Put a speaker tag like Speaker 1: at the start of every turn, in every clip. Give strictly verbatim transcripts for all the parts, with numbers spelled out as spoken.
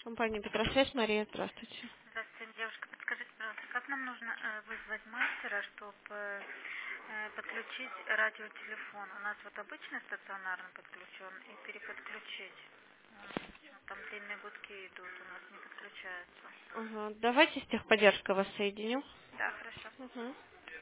Speaker 1: Компания Петросвязь, Мария, здравствуйте.
Speaker 2: Здравствуйте, девушка. Подскажите, пожалуйста, как нам нужно э, вызвать мастера, чтобы э, подключить радиотелефон? У нас вот обычный стационарно подключен и переподключить. М, Там длинные гудки идут, у нас не подключается.
Speaker 1: Ага, давайте с техподдержкой вас соединю.
Speaker 2: Да, хорошо.
Speaker 1: Угу.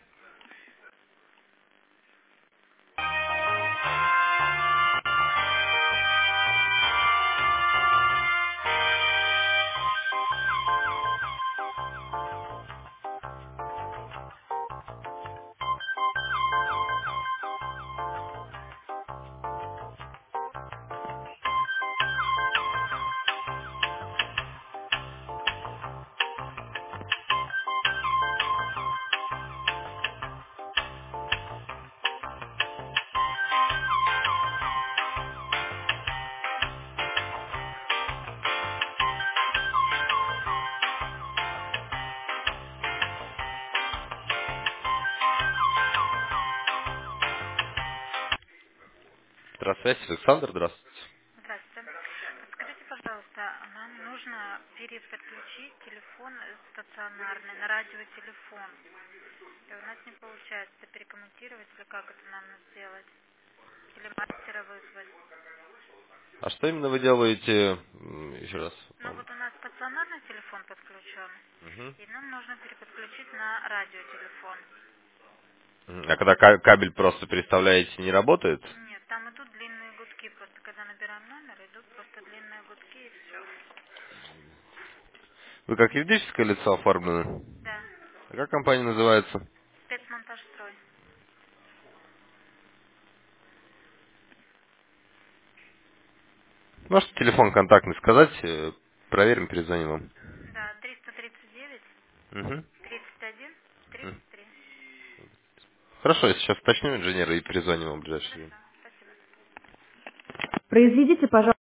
Speaker 3: Здравствуйте, Александр, здравствуйте.
Speaker 2: Здравствуйте. Подскажите, пожалуйста, нам нужно переподключить телефон стационарный на радиотелефон. И у нас не получается перекоммутировать, или как это нам сделать? Или мастера вызвать?
Speaker 3: А что именно вы делаете, м, еще раз?
Speaker 2: Ну
Speaker 3: вам?
Speaker 2: вот у нас стационарный телефон подключен,
Speaker 3: Мгм.
Speaker 2: и нам нужно переподключить на радиотелефон.
Speaker 3: М, А когда ка- кабель просто переставляете, не работает?
Speaker 2: Нет, там идут длинные гудки, просто когда набираем номер, идут просто длинные гудки и все.
Speaker 3: Вы как юридическое лицо оформлены?
Speaker 2: Да,
Speaker 3: А как компания называется?
Speaker 2: спецмонтаж строй.
Speaker 3: Можете телефон контактный сказать? э, Проверим, перезвоним вам.
Speaker 2: Да, триста тридцать девять,
Speaker 3: Мгм.
Speaker 2: тридцать один,
Speaker 3: М.
Speaker 2: тридцать три.
Speaker 3: Хорошо, я сейчас уточню инженера и перезвоним вам в ближайшее время.
Speaker 2: Хорошо, спасибо.
Speaker 1: Произведите, пожалуйста.